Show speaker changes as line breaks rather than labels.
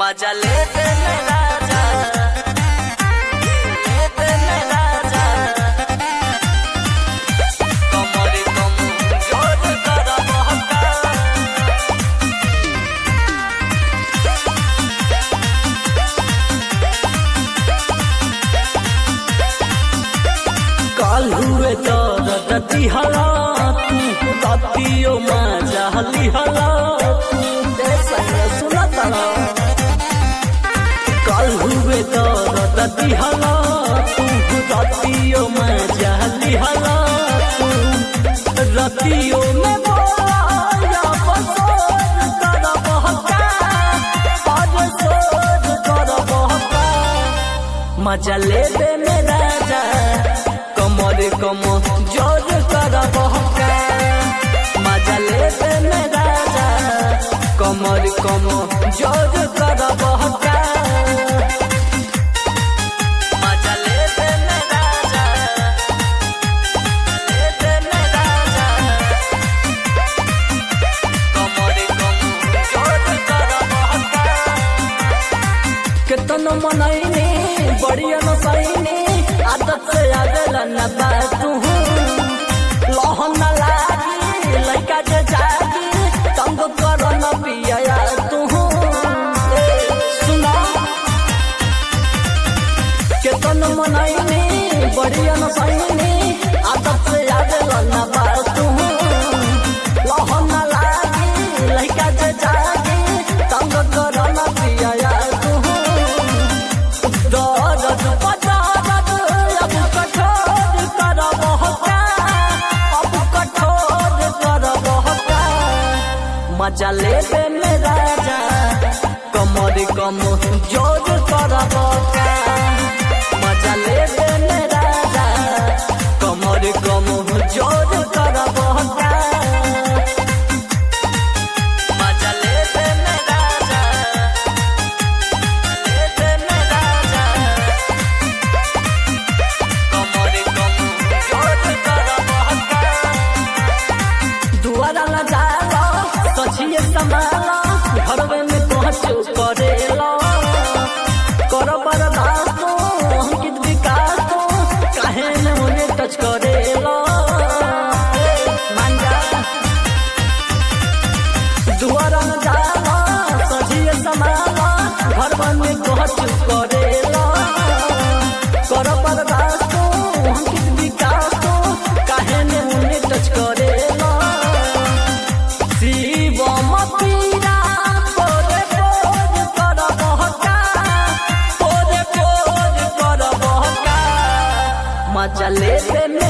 मजा लेते में राजा, लेते में राजा, कमरे कम जोर कर बहका। काल हुए तो रती हला तू रतियो मजा हली हला तू सुना तारा। काल हुए तो रती हला तू रतियो मजा हली हला तू रतियो में बोला बसोर कर बहका, बसोर कर बहका। मजा लेते में राजा, कमरे कम जोर कर बहका। मजा लेते में राजा, कमर कम जोर कर बहका। मजा लेते में राजा, लेते में राजा, कमर कम जोर कर बहका। केतन मनैनी बढ़िया न सैनी, आदत से आवेला न बातू लहन न लागी लइका जे जागी, तंग कर न पिया तू। सुना केतन मनैनी बढ़िया न सैनी, आदत से आवेला न बातू लहन न लागी लइका जे जागी, तंग कर न पिया तू। दर्द पदारद अब कठोर कर बहका, अब कठोर कर बहका। मजा लेते में राजा, कमर कम जोर कर बहका। मजा लेते में राजा, कमर कम जोर कर बहका। मजा लेते में राजा, लेते में राजा, कमर कम जोर कर बहका। दुआरा न जाला सचिए संभाला, घरवे में पहुँचो करेला कर बर्दाश्त अंकित विकास तो काहे न उन्हें टच करेला। मान जा दुआरा न जाला सचिए संभाला, घरवे में पहुँचो करेला कर बर्दाश्त अंकित विकास तो काहे न उन्हें टच करेला। शिवम पीरा पोरे पोर कर बहका, पोरे पोर कर बहका। मजा लेते